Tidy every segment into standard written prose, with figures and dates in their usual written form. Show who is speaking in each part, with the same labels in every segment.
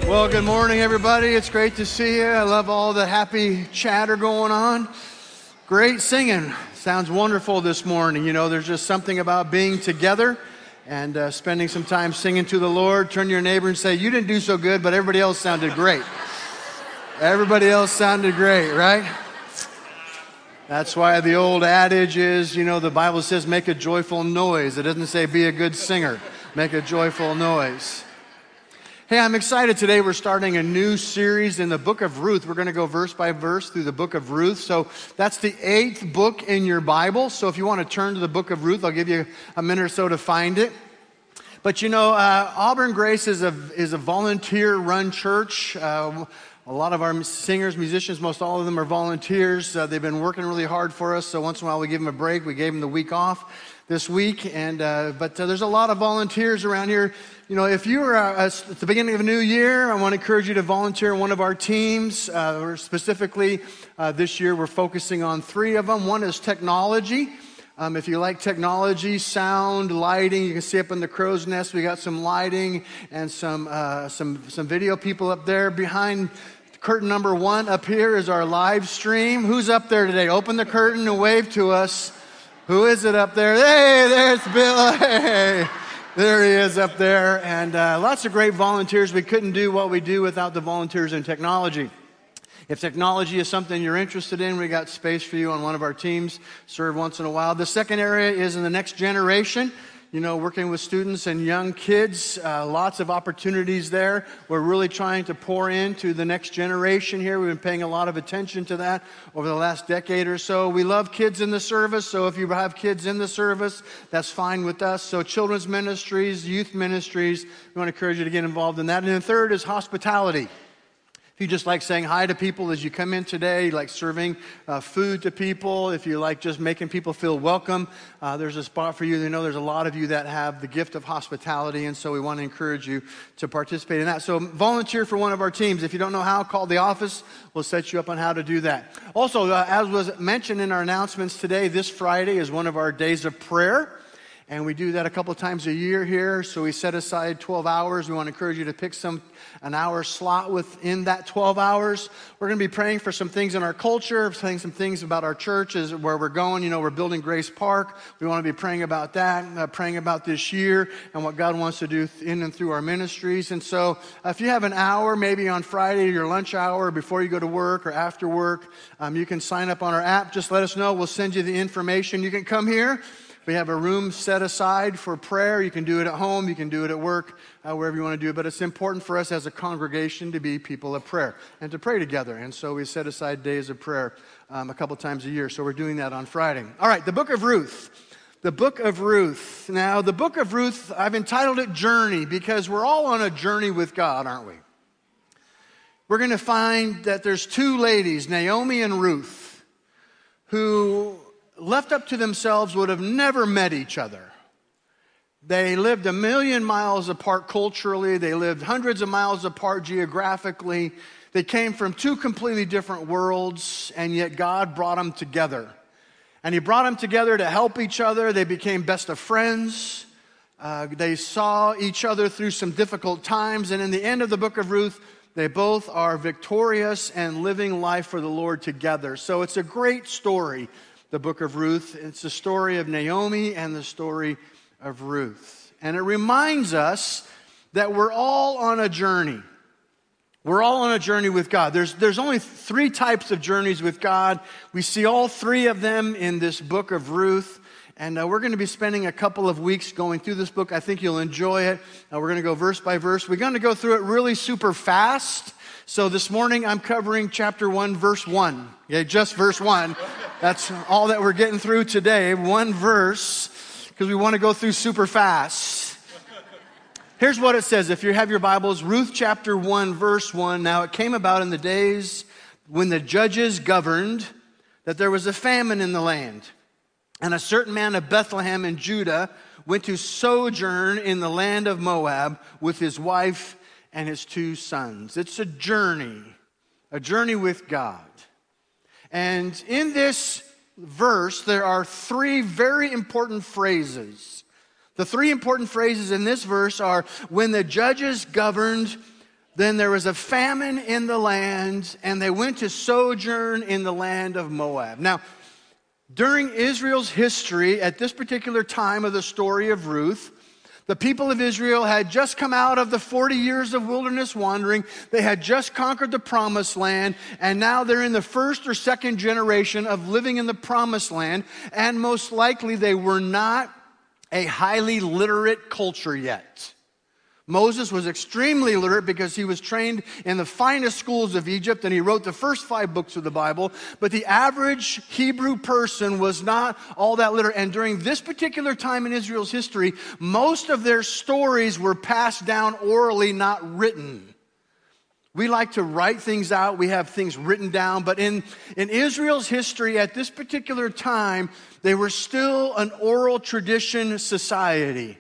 Speaker 1: Well, good morning, everybody. It's great to see you. I love all the happy chatter going on. Great singing. Sounds wonderful this morning. You know, there's just something about being together and spending some time singing to the Lord. Turn to your neighbor and say, you didn't do so good, but everybody else sounded great. Everybody else sounded great, right? That's why the old adage is, you know, the Bible says make a joyful noise. It doesn't say be a good singer. Make a joyful noise. Hey, I'm excited today. We're starting a new series in the book of Ruth. We're going to go verse by verse through the book of Ruth. So that's the 8th book in your Bible. So if you want to turn to the book of Ruth, I'll give you a minute or so to find it. But you know, Auburn Grace is a volunteer-run church. A lot of our singers, musicians, most all of them are volunteers. They've been working really hard for us. So once in a while we give them a break. We gave them the week off this week. But there's a lot of volunteers around here. You know, if you are at the beginning of a new year, I want to encourage you to volunteer in one of our teams. Specifically, this year we're focusing on 3 of them. One is technology. If you like technology, sound, lighting, you can see up in the crow's nest, we got some lighting and some video people up there. Behind curtain number 1 up here is our live stream. Who's up there today? Open the curtain and wave to us. Who is it up there? Hey, there's Bill. Hey. There he is up there, and lots of great volunteers. We couldn't do what we do without the volunteers in technology. If technology is something you're interested in, we got space for you on one of our teams. Serve once in a while. The second area is in the next generation. You know, working with students and young kids, lots of opportunities there. We're really trying to pour into the next generation here. We've been paying a lot of attention to that over the last decade or so. We love kids in the service, so if you have kids in the service, that's fine with us. So children's ministries, youth ministries, we want to encourage you to get involved in that. And then third is hospitality. If you just like saying hi to people as you come in today, you like serving food to people, if you like just making people feel welcome, there's a spot for you. You know, there's a lot of you that have the gift of hospitality, and so we want to encourage you to participate in that. So volunteer for one of our teams. If you don't know how, call the office. We'll set you up on how to do that. Also, as was mentioned in our announcements today, this Friday is one of our days of prayer. And we do that a couple of times a year here, so we set aside 12 hours. We want to encourage you to pick an hour slot within that 12 hours. We're going to be praying for some things in our culture, saying some things about our church, is where we're going. You know, we're building Grace Park. We want to be praying about that, praying about this year and what God wants to do in and through our ministries. And so if you have an hour, maybe on Friday, your lunch hour, before you go to work or after work, you can sign up on our app. Just let us know. We'll send you the information. You can come here. We have a room set aside for prayer. You can do it at home. You can do it at work, wherever you want to do it. But it's important for us as a congregation to be people of prayer and to pray together. And so we set aside days of prayer a couple times a year. So we're doing that on Friday. All right, the book of Ruth. The book of Ruth. Now, the book of Ruth, I've entitled it Journey because we're all on a journey with God, aren't we? We're going to find that there's 2 ladies, Naomi and Ruth, who left up to themselves would have never met each other. They lived 1,000,000 miles apart culturally. They lived hundreds of miles apart geographically. They came from 2 completely different worlds, and yet God brought them together. And He brought them together to help each other. They became best of friends. They saw each other through some difficult times. And in the end of the book of Ruth, they both are victorious and living life for the Lord together. So it's a great story. The book of Ruth. It's the story of Naomi and the story of Ruth. And it reminds us that we're all on a journey. We're all on a journey with God. There's only 3 types of journeys with God. We see all 3 of them in this book of Ruth. And we're going to be spending a couple of weeks going through this book. I think you'll enjoy it. We're going to go verse by verse. We're going to go through it really super fast. So this morning I'm covering chapter 1, verse 1. Okay, just verse 1. That's all that we're getting through today. 1 verse, because we want to go through super fast. Here's what it says. If you have your Bibles, Ruth chapter 1, verse 1. Now it came about in the days when the judges governed that there was a famine in the land. And a certain man of Bethlehem in Judah went to sojourn in the land of Moab with his wife and his 2 sons. It's a journey with God. And in this verse, there are 3 very important phrases. The 3 important phrases in this verse are, when the judges governed, Then there was a famine in the land, and they went to sojourn in the land of Moab. Now, during Israel's history, at this particular time of the story of Ruth, the people of Israel had just come out of the 40 years of wilderness wandering. They had just conquered the promised land, and now they're in the first or second generation of living in the promised land, and most likely they were not a highly literate culture yet. Moses was extremely literate because he was trained in the finest schools of Egypt, and he wrote the first 5 books of the Bible. But the average Hebrew person was not all that literate. And during this particular time in Israel's history, most of their stories were passed down orally, not written. We like to write things out. We have things written down. But in Israel's history at this particular time, they were still an oral tradition society.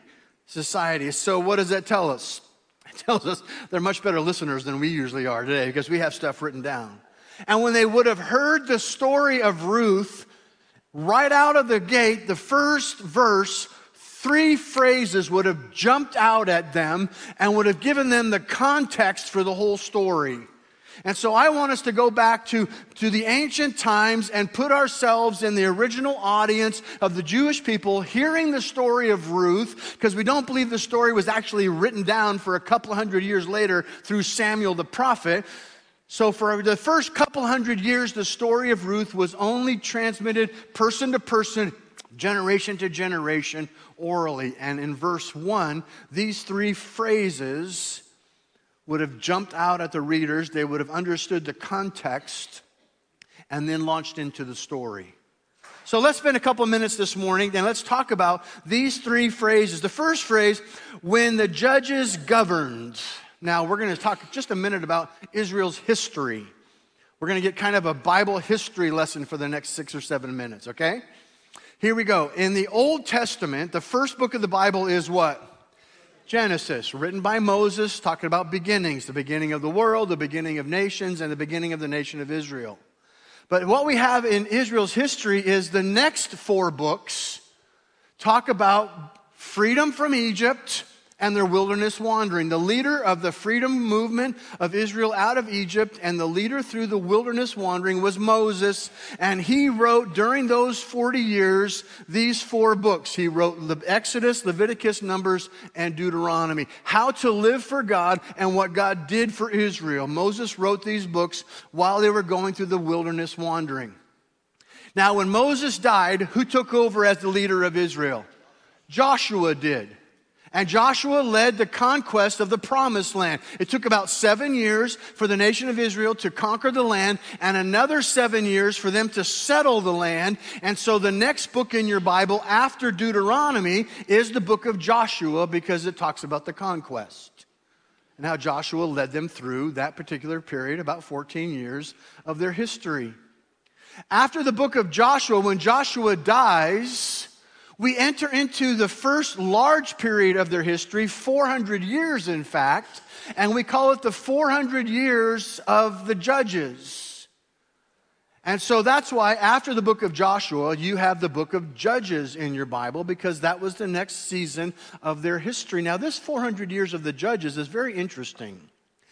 Speaker 1: So what does that tell us? It tells us they're much better listeners than we usually are today because we have stuff written down. And when they would have heard the story of Ruth, right out of the gate, the first verse, 3 phrases would have jumped out at them and would have given them the context for the whole story. And so I want us to go back to the ancient times and put ourselves in the original audience of the Jewish people hearing the story of Ruth, because we don't believe the story was actually written down for a couple hundred years later through Samuel the prophet. So for the first couple hundred years, the story of Ruth was only transmitted person to person, generation to generation, orally. And in verse 1, these 3 phrases would have jumped out at the readers. They would have understood the context and then launched into the story. So let's spend a couple of minutes this morning and let's talk about these 3 phrases. The first phrase, when the judges governed. Now we're going to talk just a minute about Israel's history. We're going to get kind of a Bible history lesson for the next 6 or 7 minutes, okay? Here we go. In the Old Testament, the first book of the Bible is what? Genesis, written by Moses, talking about beginnings, the beginning of the world, the beginning of nations, and the beginning of the nation of Israel. But what we have in Israel's history is the next 4 books talk about freedom from Egypt and their wilderness wandering. The leader of the freedom movement of Israel out of Egypt and the leader through the wilderness wandering was Moses. And he wrote during those 40 years these 4 books. He wrote Exodus, Leviticus, Numbers, and Deuteronomy. How to live for God and what God did for Israel. Moses wrote these books while they were going through the wilderness wandering. Now when Moses died, who took over as the leader of Israel? Joshua did. And Joshua led the conquest of the promised land. It took about 7 years for the nation of Israel to conquer the land and another 7 years for them to settle the land. And so the next book in your Bible after Deuteronomy is the book of Joshua because it talks about the conquest. And how Joshua led them through that particular period, about 14 years of their history. After the book of Joshua, when Joshua dies, we enter into the first large period of their history, 400 years in fact, and we call it the 400 years of the judges. And so that's why after the book of Joshua, you have the book of Judges in your Bible, because that was the next season of their history. Now this 400 years of the judges is very interesting.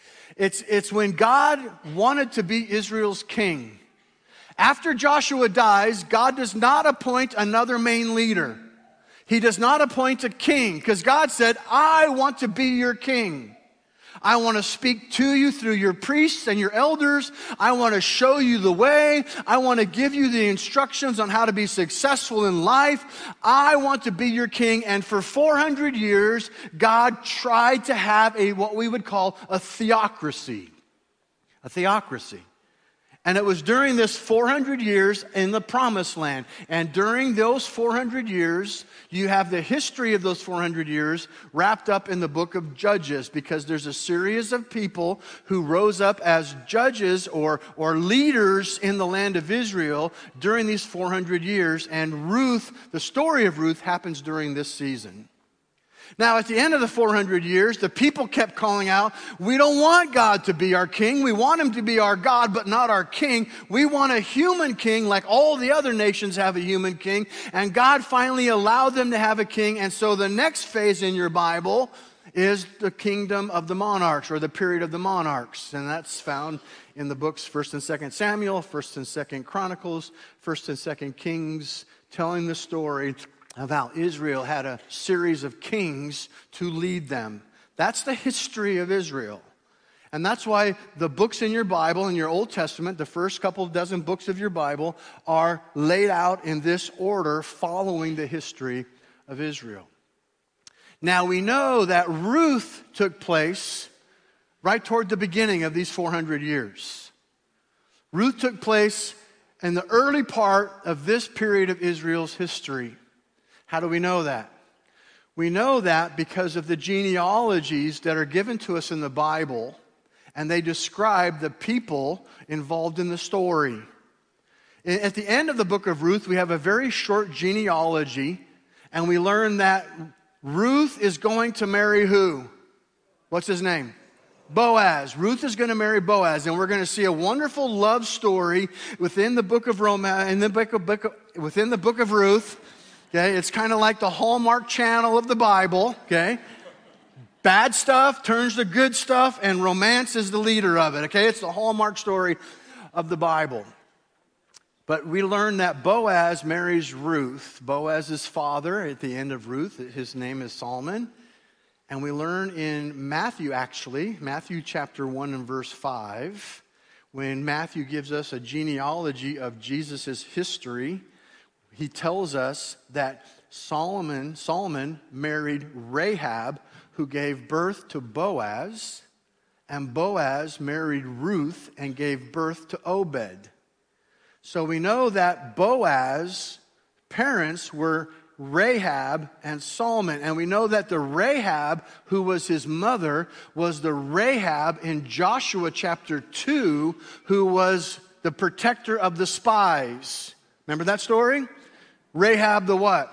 Speaker 1: It's when God wanted to be Israel's king. After Joshua dies, God does not appoint another main leader. He does not appoint a king because God said, I want to be your king. I want to speak to you through your priests and your elders. I want to show you the way. I want to give you the instructions on how to be successful in life. I want to be your king. And for 400 years, God tried to have what we would call a theocracy. A theocracy. And it was during this 400 years in the Promised Land. And during those 400 years, you have the history of those 400 years wrapped up in the book of Judges, because there's a series of people who rose up as judges or leaders in the land of Israel during these 400 years. And Ruth, the story of Ruth, happens during this season. Now, at the end of the 400 years, the people kept calling out, we don't want God to be our king. We want him to be our God, but not our king. We want a human king like all the other nations have a human king. And God finally allowed them to have a king. And so the next phase in your Bible is the kingdom of the monarchs, or the period of the monarchs. And that's found in the books 1st and 2nd Samuel, 1st and 2nd Chronicles, 1st and 2nd Kings, telling the story of how Israel had a series of kings to lead them. That's the history of Israel. And that's why the books in your Bible, in your Old Testament, the first couple dozen books of your Bible, are laid out in this order following the history of Israel. Now we know that Ruth took place right toward the beginning of these 400 years. Ruth took place in the early part of this period of Israel's history. How do we know that? We know that because of the genealogies that are given to us in the Bible, and they describe the people involved in the story. At the end of the book of Ruth, we have a very short genealogy, and we learn that Ruth is going to marry who? What's his name? Boaz. Ruth is going to marry Boaz, and we're going to see a wonderful love story within the book of within the book of Ruth. Okay, it's kind of like the Hallmark Channel of the Bible. Okay, bad stuff turns to good stuff, and romance is the leader of it. Okay, it's the Hallmark story of the Bible. But we learn that Boaz marries Ruth. Boaz's father at the end of Ruth, his name is Solomon. And we learn in Matthew chapter 1 and verse 5, when Matthew gives us a genealogy of Jesus' history, he tells us that Solomon married Rahab, who gave birth to Boaz, and Boaz married Ruth and gave birth to Obed. So we know that Boaz's parents were Rahab and Solomon. And we know that the Rahab who was his mother was the Rahab in Joshua chapter 2 who was the protector of the spies. Remember that story? Rahab the what?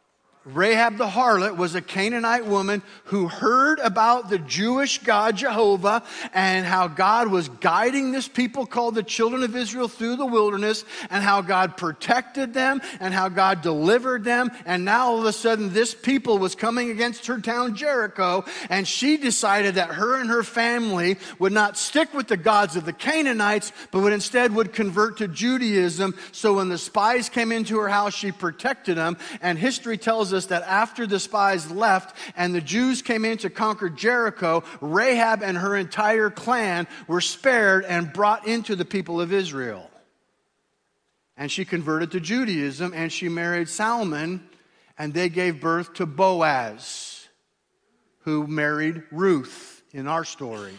Speaker 1: Rahab the harlot was a Canaanite woman who heard about the Jewish God Jehovah and how God was guiding this people called the children of Israel through the wilderness, and how God protected them and how God delivered them. And now all of a sudden this people was coming against her town Jericho, and she decided that her and her family would not stick with the gods of the Canaanites, but would convert to Judaism. So when the spies came into her house, she protected them. And history tells us that after the spies left and the Jews came in to conquer Jericho, Rahab and her entire clan were spared and brought into the people of Israel. And she converted to Judaism, and she married Salmon, and they gave birth to Boaz, who married Ruth in our story.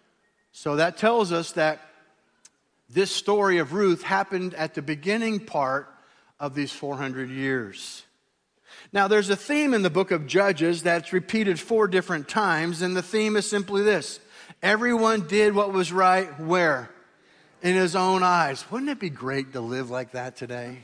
Speaker 1: So that tells us that this story of Ruth happened at the beginning part of these 400 years. Now, there's a theme in the book of Judges that's repeated 4 different times, and the theme is simply this: everyone did what was right, where? In his own eyes. Wouldn't it be great to live like that today?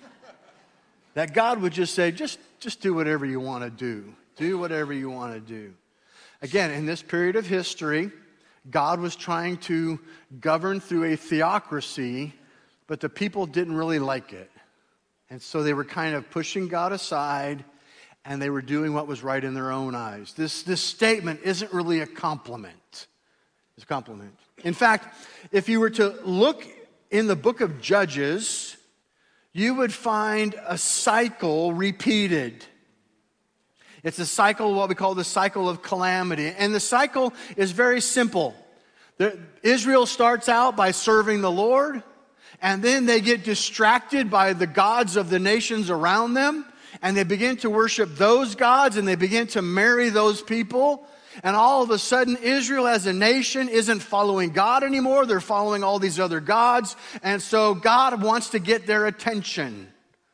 Speaker 1: That God would just say, just do whatever you want to do. Do whatever you want to do. Again, in this period of history, God was trying to govern through a theocracy, but the people didn't really like it. And so they were kind of pushing God aside, and they were doing what was right in their own eyes. This statement isn't really a compliment. It's a compliment. In fact, if you were to look in the book of Judges, you would find a cycle repeated. It's a cycle, what we call the cycle of calamity. And the cycle is very simple. Israel starts out by serving the Lord, and then they get distracted by the gods of the nations around them, and they begin to worship those gods, and they begin to marry those people. And all of a sudden, Israel as a nation isn't following God anymore. They're following all these other gods. And so God wants to get their attention.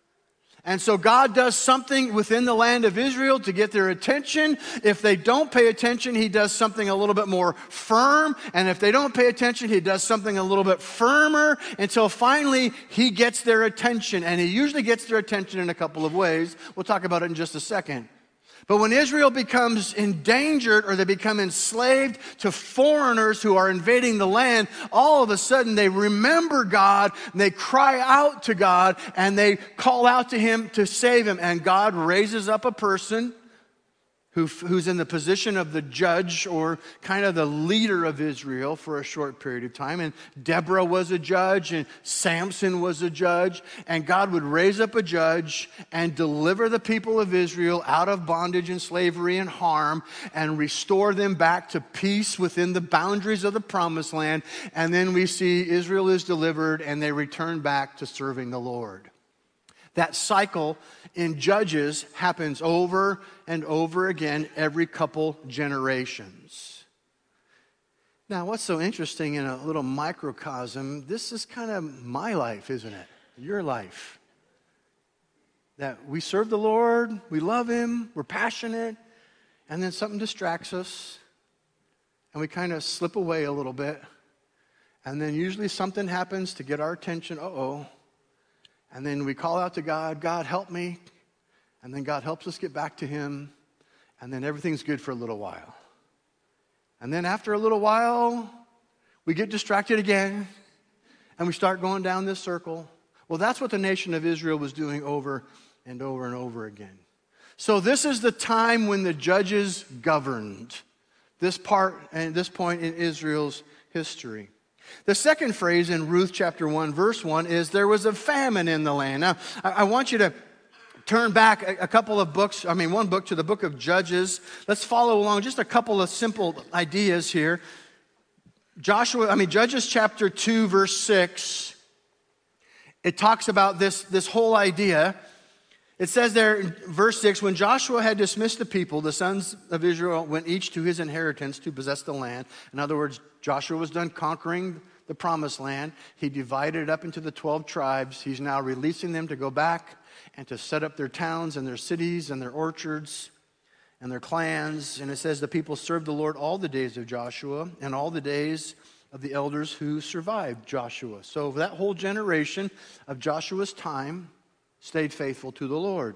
Speaker 1: And so God does something within the land of Israel to get their attention. If they don't pay attention, he does something a little bit more firm. And if they don't pay attention, he does something a little bit firmer, until finally he gets their attention. And he usually gets their attention in a couple of ways. We'll talk about it in just a second. But when Israel becomes endangered, or they become enslaved to foreigners who are invading the land, all of a sudden they remember God, and they cry out to God, and they call out to him to save him. And God raises up a person who's in the position of the judge or kind of the leader of Israel for a short period of time. And Deborah was a judge, and Samson was a judge. And God would raise up a judge and deliver the people of Israel out of bondage and slavery and harm and restore them back to peace within the boundaries of the promised land. And then we see Israel is delivered and they return back to serving the Lord. That cycle in Judges happens over and over again every couple generations. Now, what's so interesting in a little microcosm, this is kind of my life, isn't it? Your life. That we serve the Lord, we love Him, we're passionate, and then something distracts us, and we kind of slip away a little bit, and then usually something happens to get our attention, and then we call out to God, God, help me. And then God helps us get back to Him. And then everything's good for a little while. And then after a little while, we get distracted again. And we start going down this circle. Well, that's what the nation of Israel was doing over and over and over again. So this is the time when the judges governed. This part and this point in Israel's history. The second phrase in Ruth chapter 1, verse 1 is there was a famine in the land. Now, I want you to turn back a couple of books, one book to the book of Judges. Let's follow along just a couple of simple ideas here. Judges chapter 2, verse 6, it talks about this whole idea. It says there in verse 6, when Joshua had dismissed the people, the sons of Israel went each to his inheritance to possess the land. In other words, Joshua was done conquering the promised land. He divided it up into the 12 tribes. He's now releasing them to go back and to set up their towns and their cities and their orchards and their clans. And it says the people served the Lord all the days of Joshua and all the days of the elders who survived Joshua. So that whole generation of Joshua's time stayed faithful to the Lord.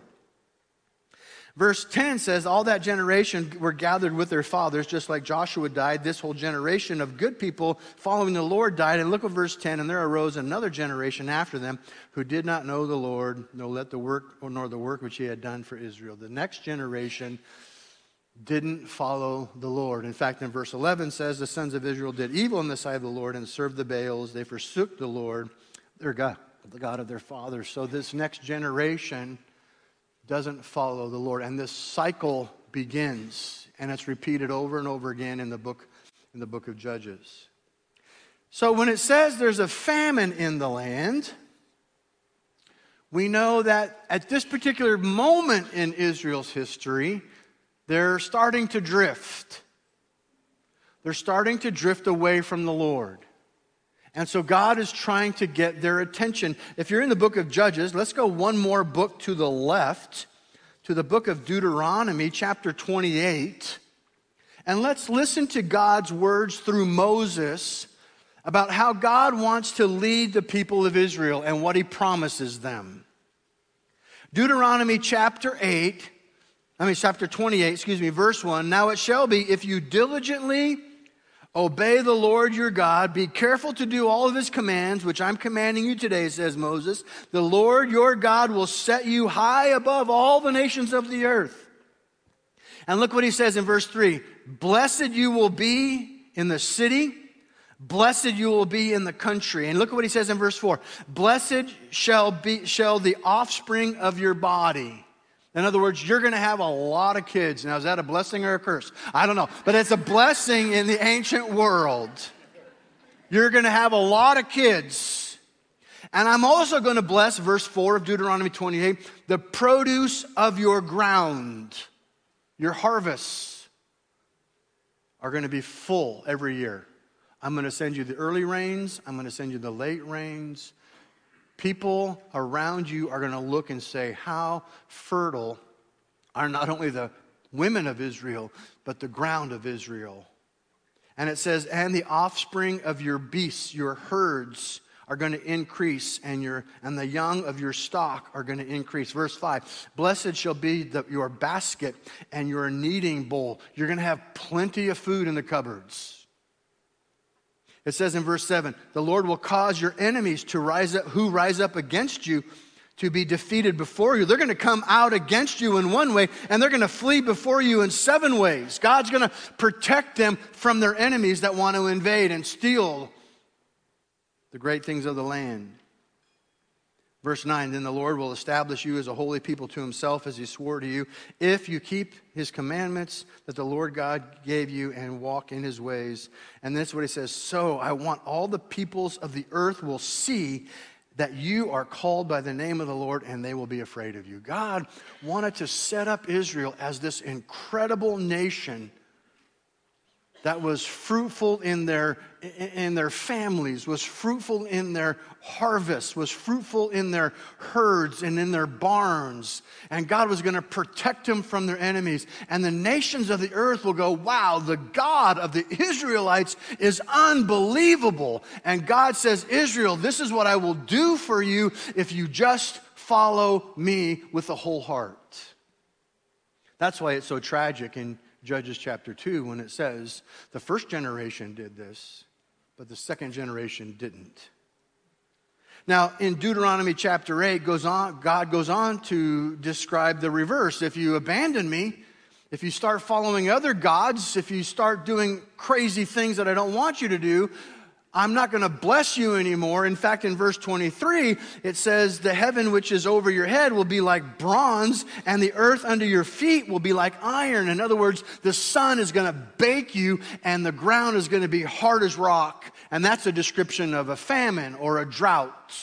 Speaker 1: Verse 10 says, all that generation were gathered with their fathers, just like Joshua died. This whole generation of good people following the Lord died. And look at verse 10, and there arose another generation after them who did not know the Lord, nor the work which He had done for Israel. The next generation didn't follow the Lord. In fact, in verse 11 says, the sons of Israel did evil in the sight of the Lord and served the Baals. They forsook the Lord, their God, the God of their fathers. So this next generation doesn't follow the Lord. And this cycle begins, and it's repeated over and over again in the book of Judges. So when it says there's a famine in the land, we know that at this particular moment in Israel's history, they're starting to drift. They're starting to drift away from the Lord. And so God is trying to get their attention. If you're in the book of Judges, let's go one more book to the left, to the book of Deuteronomy, chapter 28. And let's listen to God's words through Moses about how God wants to lead the people of Israel and what He promises them. Deuteronomy chapter 28, verse 1. Now it shall be, if you diligently obey the Lord your God, be careful to do all of His commands, which I'm commanding you today, says Moses. The Lord your God will set you high above all the nations of the earth. And look what He says in verse 3. Blessed you will be in the city, blessed you will be in the country. And look at what He says in verse 4. Blessed shall the offspring of your body. In other words, you're going to have a lot of kids. Now, is that a blessing or a curse? I don't know. But it's a blessing in the ancient world. You're going to have a lot of kids. And I'm also going to bless, verse 4 of Deuteronomy 28, the produce of your ground. Your harvests are going to be full every year. I'm going to send you the early rains. I'm going to send you the late rains. People around you are going to look and say, how fertile are not only the women of Israel, but the ground of Israel. And it says, and the offspring of your beasts, your herds, are going to increase, and the young of your stock are going to increase. Verse 5, blessed shall be your basket and your kneading bowl. You're going to have plenty of food in the cupboards. It says in verse 7, the Lord will cause your enemies to rise up against you to be defeated before you. They're going to come out against you in one way, and they're going to flee before you in 7 ways. God's going to protect them from their enemies that want to invade and steal the great things of the land. Verse 9, then the Lord will establish you as a holy people to himself, as he swore to you, if you keep his commandments that the Lord God gave you and walk in his ways. And this is what he says, so I want all the peoples of the earth will see that you are called by the name of the Lord, and they will be afraid of you. God wanted to set up Israel as this incredible nation that was fruitful in their families, was fruitful in their harvests, was fruitful in their herds and in their barns. And God was going to protect them from their enemies. And the nations of the earth will go, wow, the God of the Israelites is unbelievable. And God says, Israel, this is what I will do for you if you just follow me with a whole heart. That's why it's so tragic in Judges chapter 2 when it says the first generation did this, but the second generation didn't. Now, in Deuteronomy chapter 8, God goes on to describe the reverse. If you abandon me, if you start following other gods, if you start doing crazy things that I don't want you to do, I'm not going to bless you anymore. In fact, in verse 23, it says, the heaven which is over your head will be like bronze, and the earth under your feet will be like iron. In other words, the sun is going to bake you, and the ground is going to be hard as rock. And that's a description of a famine or a drought.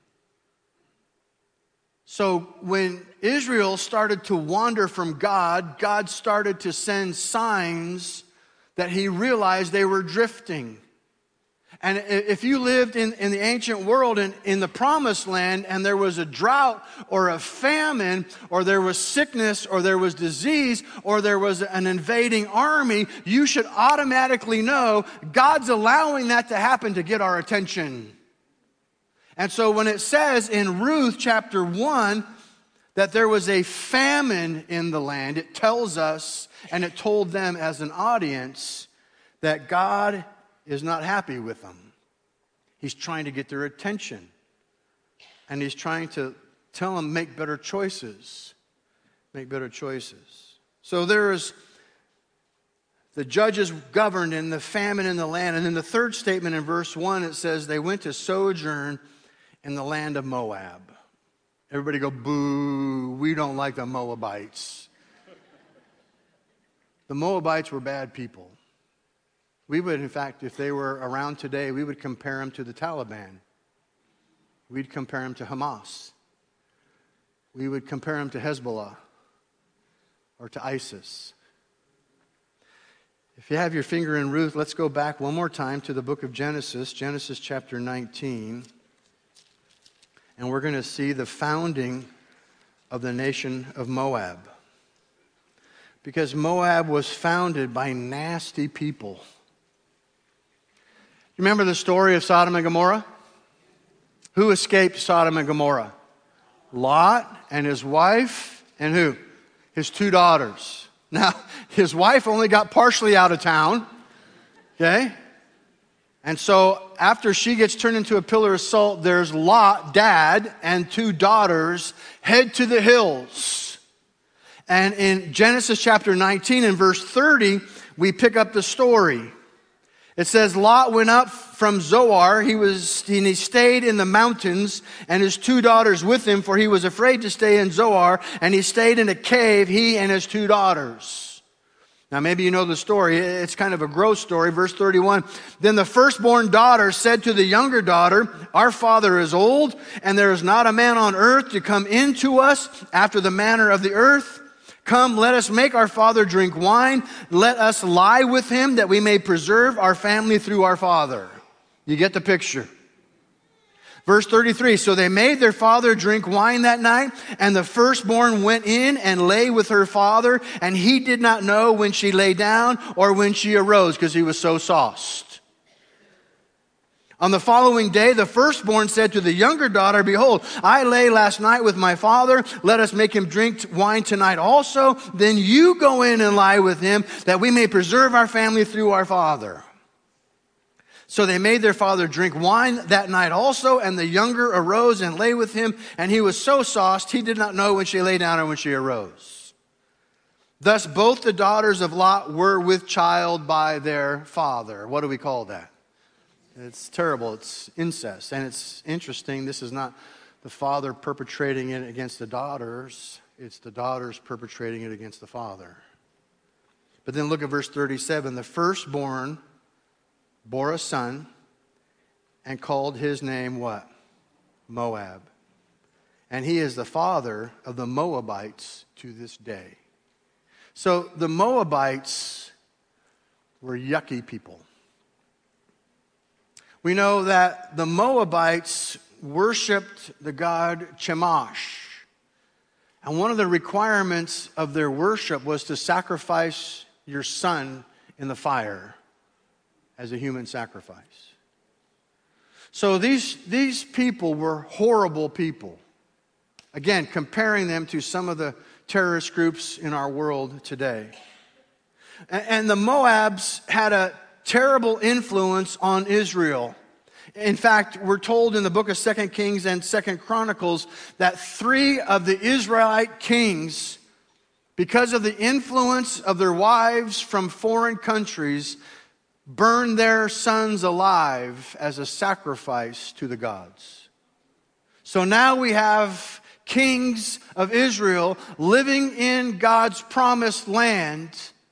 Speaker 1: So when Israel started to wander from God, God started to send signs that he realized they were drifting. And if you lived in the ancient world in the promised land and there was a drought or a famine or there was sickness or there was disease or there was an invading army, you should automatically know God's allowing that to happen to get our attention. And so when it says in Ruth chapter 1 that there was a famine in the land, it tells us, and it told them as an audience, that God is not happy with them. He's trying to get their attention. And he's trying to tell them, make better choices. Make better choices. So there's the judges governed in the famine in the land. And in the third statement in verse 1, it says they went to sojourn in the land of Moab. Everybody go, boo, we don't like the Moabites. The Moabites were bad people. We would, in fact, if they were around today, we would compare them to the Taliban. We'd compare them to Hamas. We would compare them to Hezbollah or to ISIS. If you have your finger in Ruth, let's go back one more time to the book of Genesis, Genesis chapter 19. And we're going to see the founding of the nation of Moab. Because Moab was founded by nasty people. Remember the story of Sodom and Gomorrah? Who escaped Sodom and Gomorrah? Lot and his wife and who? His 2 daughters. Now, his wife only got partially out of town, okay? And so after she gets turned into a pillar of salt, there's Lot, dad, and 2 daughters head to the hills. And in Genesis chapter 19 and verse 30, we pick up the story. It says, Lot went up from Zoar. He stayed in the mountains, and his 2 daughters with him, for he was afraid to stay in Zoar, and he stayed in a cave, he and his 2 daughters. Now, maybe you know the story. It's kind of a gross story. Verse 31, then the firstborn daughter said to the younger daughter, our father is old, and there is not a man on earth to come in to us after the manner of the earth. Come, let us make our father drink wine. Let us lie with him that we may preserve our family through our father. You get the picture. Verse 33, so they made their father drink wine that night, and the firstborn went in and lay with her father, and he did not know when she lay down or when she arose because he was so sauced. On the following day, the firstborn said to the younger daughter, behold, I lay last night with my father. Let us make him drink wine tonight also. Then you go in and lie with him that we may preserve our family through our father. So they made their father drink wine that night also, and the younger arose and lay with him, and he was so sauced he did not know when she lay down or when she arose. Thus both the daughters of Lot were with child by their father. What do we call that? It's terrible. It's incest. And it's interesting. This is not the father perpetrating it against the daughters. It's the daughters perpetrating it against the father. But then look at verse 37. The firstborn bore a son and called his name what? Moab. And he is the father of the Moabites to this day. So the Moabites were yucky people. We know that the Moabites worshiped the god Chemosh. And one of the requirements of their worship was to sacrifice your son in the fire as a human sacrifice. So these people were horrible people. Again, comparing them to some of the terrorist groups in our world today. And the Moabs had a terrible influence on Israel. In fact, we're told in the book of 2 Kings and 2 Chronicles that 3 of the Israelite kings, because of the influence of their wives from foreign countries, burned their sons alive as a sacrifice to the gods. So now we have kings of Israel living in God's promised land,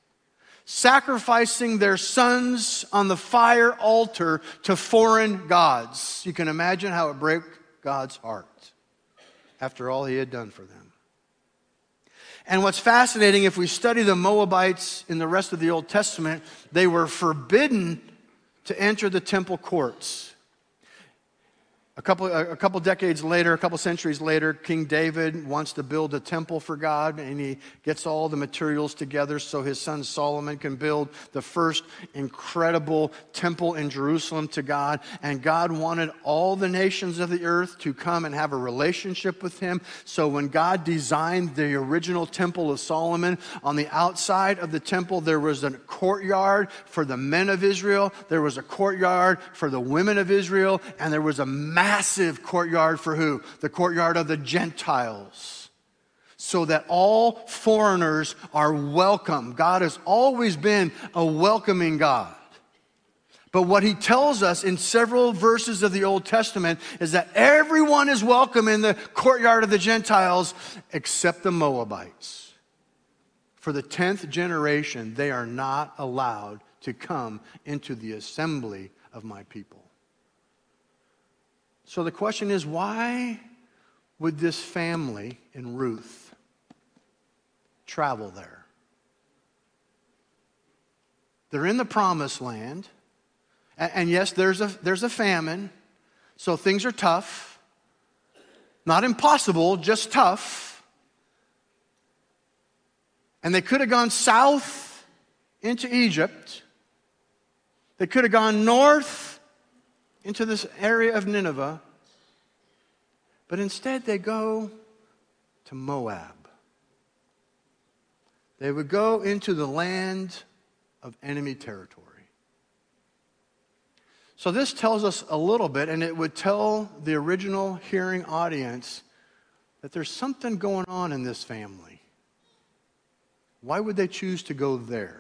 Speaker 1: sacrificing their sons on the fire altar to foreign gods. You can imagine how it broke God's heart after all he had done for them. And what's fascinating, if we study the Moabites in the rest of the Old Testament, they were forbidden to enter the temple courts. A couple decades later, a couple centuries later, King David wants to build a temple for God, and he gets all the materials together so his son Solomon can build the first incredible temple in Jerusalem to God. And God wanted all the nations of the earth to come and have a relationship with him. So when God designed the original temple of Solomon, on the outside of the temple there was a courtyard for the men of Israel, there was a courtyard for the women of Israel, and there was a massive courtyard for who? The courtyard of the Gentiles. So that all foreigners are welcome. God has always been a welcoming God. But what he tells us in several verses of the Old Testament is that everyone is welcome in the courtyard of the Gentiles except the Moabites. For the 10th generation, they are not allowed to come into the assembly of my people. So the question is, why would this family in Ruth travel there? They're in the promised land. And yes, there's a famine. So things are tough. Not impossible, just tough. And they could have gone south into Egypt. They could have gone north into this area of Nineveh, but instead they go to Moab. They would go into the land of enemy territory. So this tells us a little bit, and it would tell the original hearing audience that there's something going on in this family. Why would they choose to go there?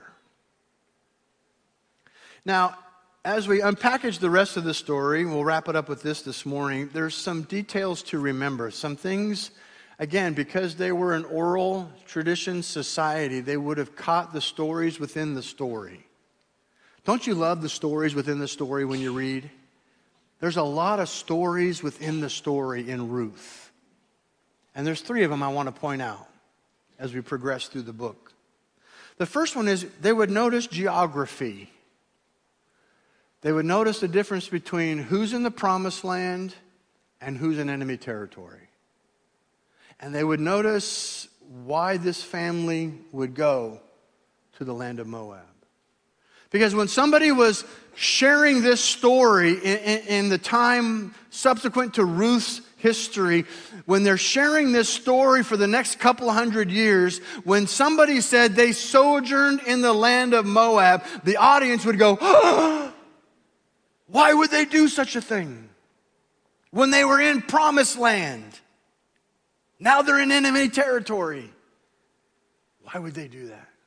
Speaker 1: Now, as we unpackage the rest of the story, we'll wrap it up with this morning, there's some details to remember. Some things, again, because they were an oral tradition society, they would have caught the stories within the story. Don't you love the stories within the story when you read? There's a lot of stories within the story in Ruth. And there's 3 of them I want to point out as we progress through the book. The first one is they would notice geography. They would notice the difference between who's in the promised land and who's in enemy territory. And they would notice why this family would go to the land of Moab. Because when somebody was sharing this story in the time subsequent to Ruth's history, when they're sharing this story for the next couple hundred years, when somebody said they sojourned in the land of Moab, the audience would go, "Oh!" Why would they do such a thing when they were in promised land? Now they're in enemy territory. Why would they do that?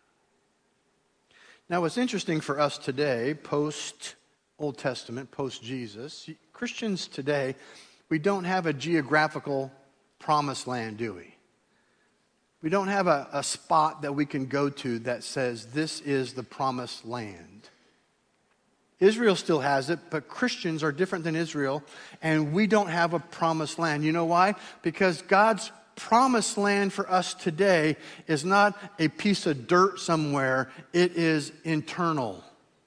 Speaker 1: Now, what's interesting for us today, post-Old Testament, post-Jesus, Christians today, we don't have a geographical promised land, do we? We don't have a spot that we can go to that says this is the promised land. Israel still has it, but Christians are different than Israel, and we don't have a promised land. You know why? Because God's promised land for us today is not a piece of dirt somewhere. It is internal.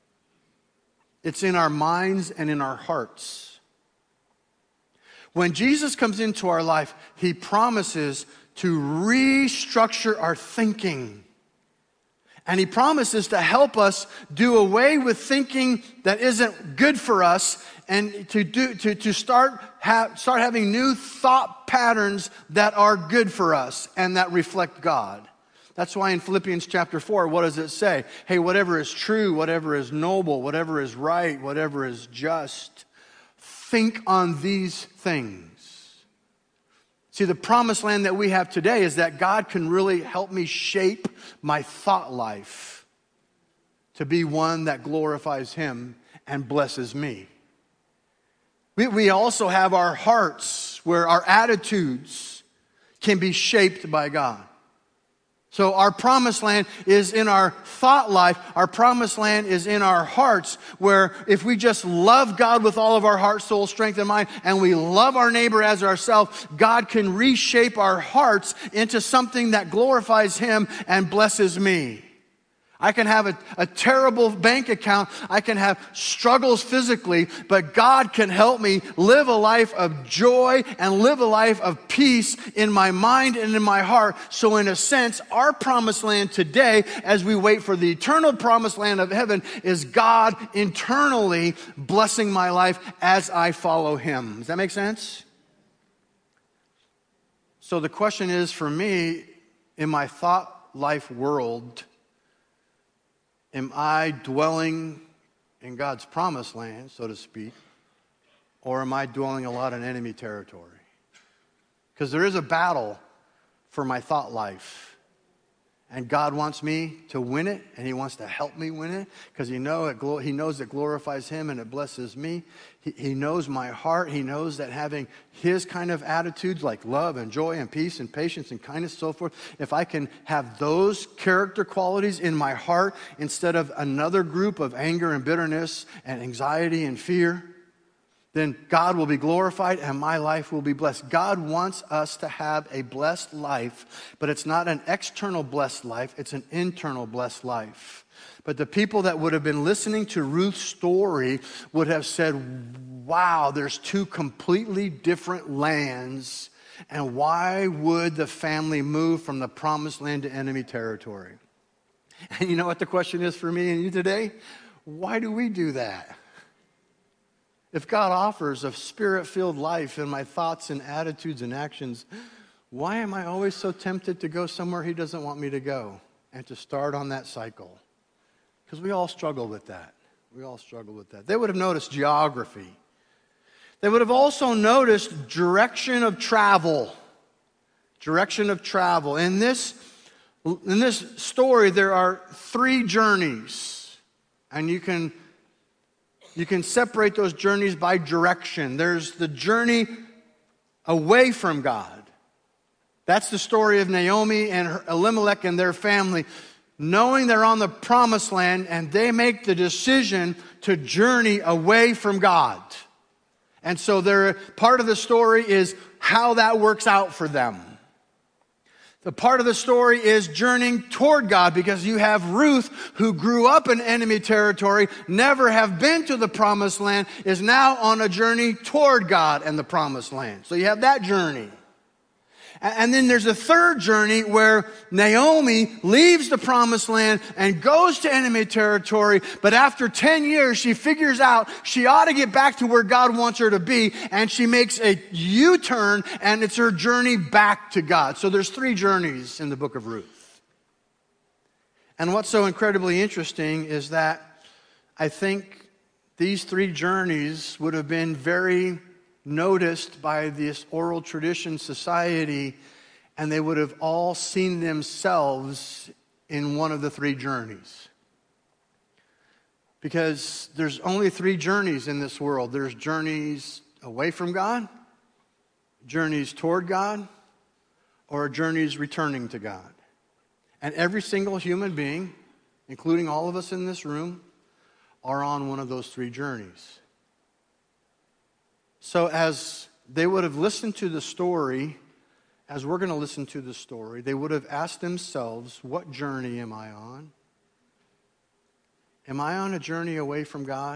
Speaker 1: It's in our minds and in our hearts. When Jesus comes into our life, he promises to restructure our thinking. And he promises to help us do away with thinking that isn't good for us and to start having new thought patterns that are good for us and that reflect God. That's why in Philippians chapter 4, what does it say? Hey, whatever is true, whatever is noble, whatever is right, whatever is just, think on these things. See, the promised land that we have today is that God can really help me shape my thought life to be one that glorifies him and blesses me. We also have our hearts where our attitudes can be shaped by God. So our promised land is in our thought life. Our promised land is in our hearts, where if we just love God with all of our heart, soul, strength, and mind, and we love our neighbor as ourselves, God can reshape our hearts into something that glorifies him and blesses me. I can have a terrible bank account. I can have struggles physically, but God can help me live a life of joy and live a life of peace in my mind and in my heart. So in a sense, our promised land today, as we wait for the eternal promised land of heaven, is God internally blessing my life as I follow him. Does that make sense? So the question is, for me, in my thought life world, am I dwelling in God's promised land, so to speak, or am I dwelling a lot in enemy territory? Because there is a battle for my thought life. And God wants me to win it, and he wants to help me win it, because he knows it glorifies him and it blesses me. He knows my heart. He knows that having his kind of attitudes like love and joy and peace and patience and kindness and so forth, if I can have those character qualities in my heart instead of another group of anger and bitterness and anxiety and fear, then God will be glorified and my life will be blessed. God wants us to have a blessed life, but it's not an external blessed life, it's an internal blessed life. But the people that would have been listening to Ruth's story would have said, wow, there's two completely different lands, and why would the family move from the promised land to enemy territory? And you know what the question is for me and you today? Why do we do that? If God offers a spirit-filled life in my thoughts and attitudes and actions, why am I always so tempted to go somewhere he doesn't want me to go and to start on that cycle? Because we all struggle with that. We all struggle with that. They would have noticed geography. They would have also noticed direction of travel. Direction of travel. In this story, there are 3 journeys, and you can separate those journeys by direction. There's the journey away from God. That's the story of Naomi and Elimelech and their family, knowing they're on the promised land, and they make the decision to journey away from God. And so part of the story is how that works out for them. The part of the story is journeying toward God, because you have Ruth, who grew up in enemy territory, never have been to the promised land, is now on a journey toward God and the promised land. So you have that journey. And then there's a third journey where Naomi leaves the promised land and goes to enemy territory, but after 10 years, she figures out she ought to get back to where God wants her to be, and she makes a U-turn, and it's her journey back to God. So there's 3 journeys in the book of Ruth. And what's so incredibly interesting is that I think these three journeys would have been very noticed by this oral tradition society, and they would have all seen themselves in one of the three journeys. Because there's only three journeys in this world. There's journeys away from God, journeys toward God, or journeys returning to God. And every single human being, including all of us in this room, are on one of those three journeys. So as they would have listened to the story, as we're going to listen to the story, they would have asked themselves, what journey am I on? Am I on a journey away from God?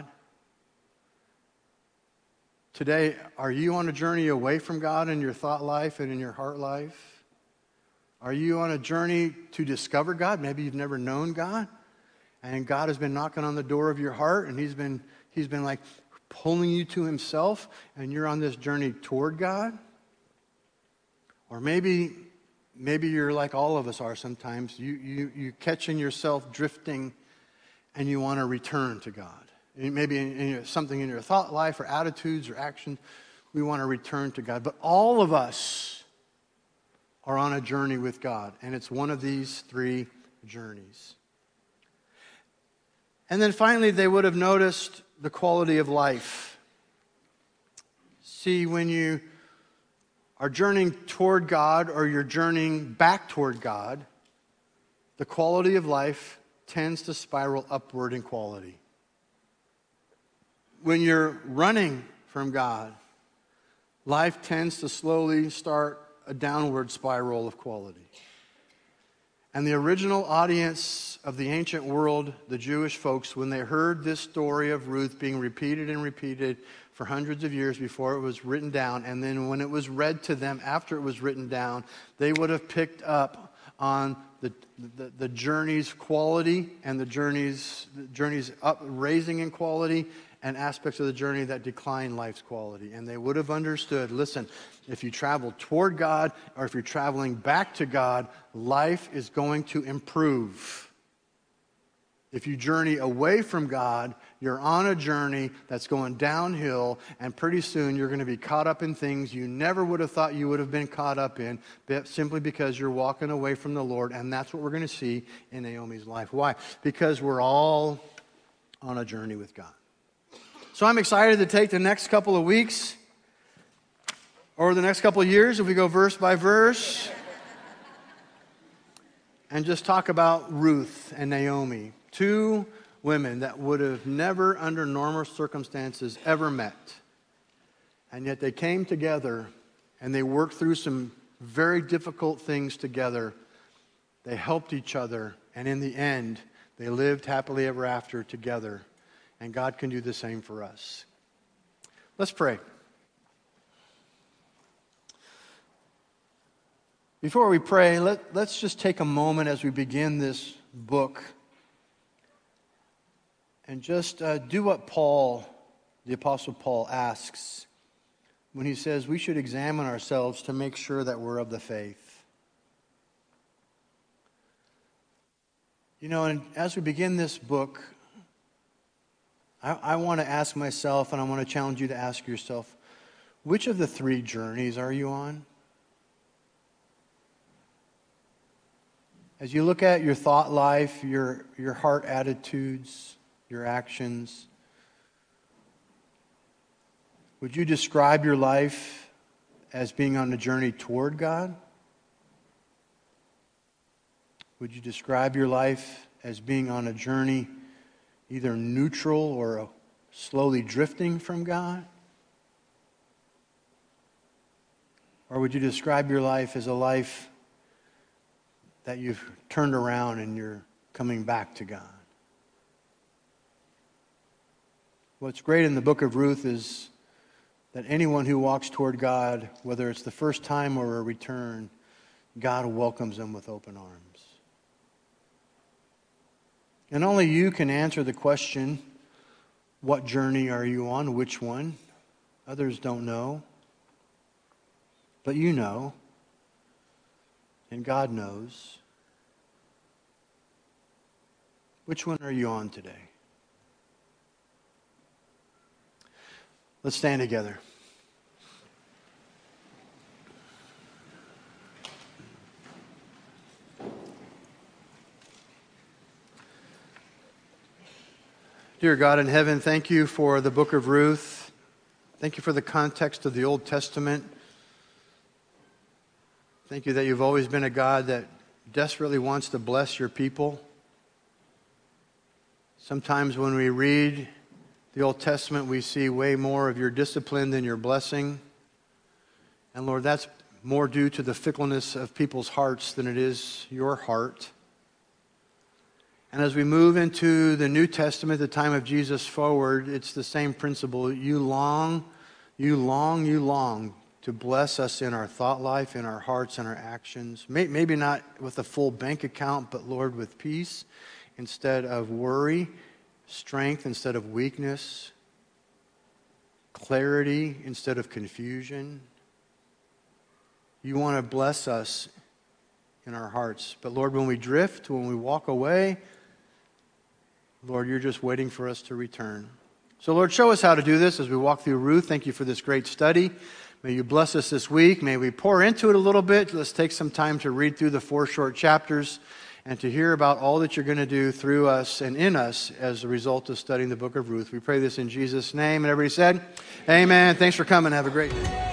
Speaker 1: Today, are you on a journey away from God in your thought life and in your heart life? Are you on a journey to discover God? Maybe you've never known God, and God has been knocking on the door of your heart, and He's been like pulling you to Himself, and you're on this journey toward God. Or maybe you're like all of us are sometimes. You catching yourself drifting, and you want to return to God. Maybe in something in your thought life or attitudes or actions, we want to return to God. But all of us are on a journey with God, and it's one of these three journeys. And then finally, they would have noticed the quality of life. See, when you are journeying toward God or you're journeying back toward God, the quality of life tends to spiral upward in quality. When you're running from God, life tends to slowly start a downward spiral of quality. And the original audience of the ancient world, the Jewish folks, when they heard this story of Ruth being repeated and repeated for hundreds of years before it was written down, and then when it was read to them after it was written down, they would have picked up on the journey's quality and the journey's up, raising in quality, and aspects of the journey that decline life's quality. And they would have understood, listen, if you travel toward God or if you're traveling back to God, life is going to improve. If you journey away from God, you're on a journey that's going downhill, and pretty soon you're going to be caught up in things you never would have thought you would have been caught up in, simply because you're walking away from the Lord. And that's what we're going to see in Naomi's life. Why? Because we're all on a journey with God. So I'm excited to take the next couple of weeks or the next couple of years, if we go verse by verse, and just talk about Ruth and Naomi, two women that would have never, under normal circumstances, ever met. And yet they came together and they worked through some very difficult things together. They helped each other, and in the end, they lived happily ever after together. And God can do the same for us. Let's pray. Before we pray, let's just take a moment as we begin this book and just do what Paul, the Apostle Paul, asks when he says we should examine ourselves to make sure that we're of the faith. You know, and as we begin this book, I want to ask myself, and I want to challenge you to ask yourself, which of the three journeys are you on? As you look at your thought life, your heart attitudes, your actions, would you describe your life as being on a journey toward God? Would you describe your life as being on a journey either neutral or slowly drifting from God? Or would you describe your life as a life that you've turned around and you're coming back to God? What's great in the book of Ruth is that anyone who walks toward God, whether it's the first time or a return, God welcomes them with open arms. And only you can answer the question, what journey are you on? Which one? Others don't know. But you know. And God knows. Which one are you on today? Let's stand together. Dear God in heaven, thank you for the book of Ruth. Thank you for the context of the Old Testament. Thank you that you've always been a God that desperately wants to bless your people. Sometimes when we read the Old Testament, we see way more of your discipline than your blessing. And Lord, that's more due to the fickleness of people's hearts than it is your heart. And as we move into the New Testament, the time of Jesus forward, it's the same principle. You long to bless us in our thought life, in our hearts, and our actions. Maybe not with a full bank account, but Lord, with peace instead of worry, strength instead of weakness, clarity instead of confusion. You want to bless us in our hearts. But Lord, when we drift, when we walk away, Lord, you're just waiting for us to return. So Lord, show us how to do this as we walk through Ruth. Thank you for this great study. May you bless us this week. May we pour into it a little bit. Let's take some time to read through the 4 short chapters and to hear about all that you're going to do through us and in us as a result of studying the book of Ruth. We pray this in Jesus' name. And everybody said, amen. Thanks for coming. Have a great day.